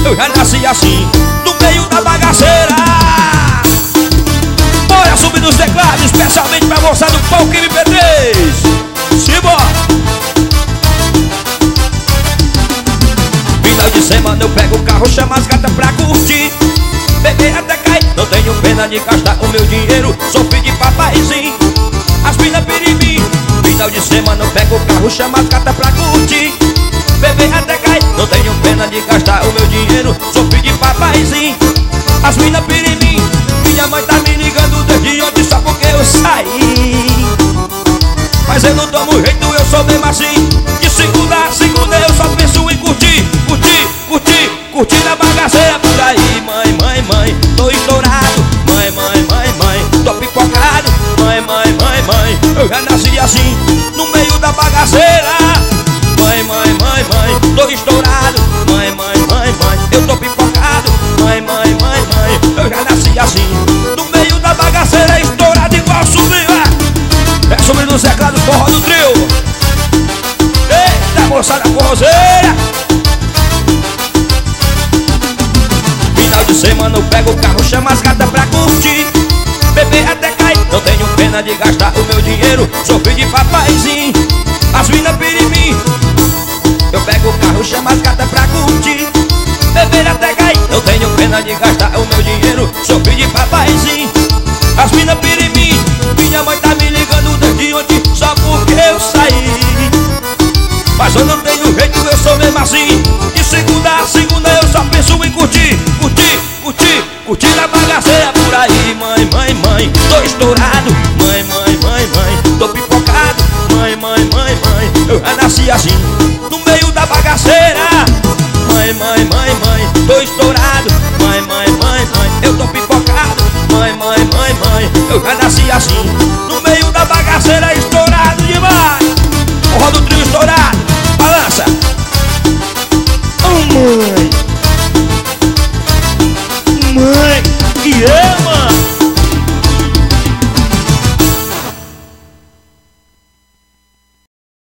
eu já nasci assim, no meio da bagaceira. Bora subir nos teclados, especialmente pra moçada do palco MP3. Simbora! Final de semana eu pego o carro, chamo as gatas pra curtir, beber até cair, não tenho pena de gastar o meu dinheiro, sou filho de papaizinho, as mina pirimim. Final de semana eu pego o carro, chamo as gatas pra curtir, beber até cair, não tenho pena de gastar o meu dinheiro, sou filho de papaizinho, as mina pirimim. Minha mãe tá me ligando desde ontem só porque eu saí, mas eu não tomo jeito, eu sou mesmo assim. De segunda a segunda eu só penso em curtir, curtir, curtir, curtir na bagaceira por aí. Mãe, mãe, mãe, tô estourado. Mãe, mãe, mãe, mãe, tô pipocado. Mãe, mãe, mãe, mãe, eu já nasci assim, no meio da bagaceira. Mãe, mãe, mãe, mãe, tô estourado. Mãe, mãe, mãe, mãe, eu tô pipocado. Mãe, mãe, mãe, mãe, eu já nasci assim, no meio da bagaceira, estourado igual subir. É subindo os teclados, forró do trio. Eita, moçada forrozeira. Final de semana eu pego o carro, chamo as gatas pra curtir, beber até cair, não tenho pena de gastar o meu dinheiro, sou filho de papaizinho, as mina pirimim. Eu pego o carro, chamo as gatas pra curtir, beber até cair, não tenho pena de gastar o meu dinheiro, sou filho de papaizinho, as mina pirimim. Minha mãe tá me ligando desde ontem só porque eu saí, mas eu não tenho jeito, eu sou mesmo assim. De segunda a segunda eu só penso em curtir, curtir, curtir, curtir na bagaceira por aí. Mãe, mãe, mãe, tô estourado. Mãe, mãe, mãe, mãe, tô pipocado. Mãe, mãe, mãe, mãe, eu já nasci assim, no meio da bagaceira. Mãe, mãe, mãe, mãe, tô estourado. Mãe, mãe, mãe, mãe, eu tô pipocado. Mãe, mãe, mãe, mãe, eu já nasci assim,